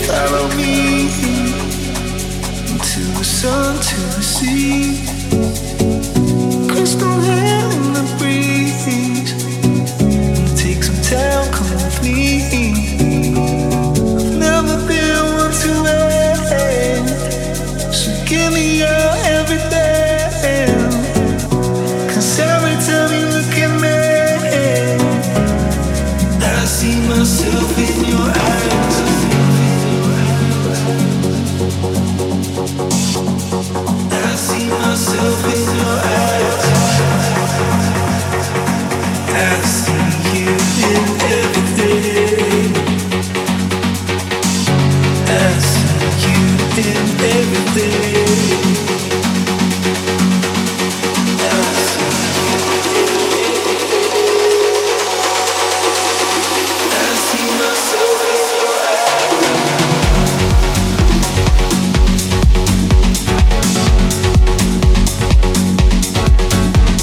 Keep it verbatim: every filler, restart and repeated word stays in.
Follow me to the sun, to the sea. Crystal hair in the breeze. Take some time, come with me. I've never been one to wait, so give me your everything. 'Cause every time you look at me, I see myself in your eyes. I see myself in your eyes.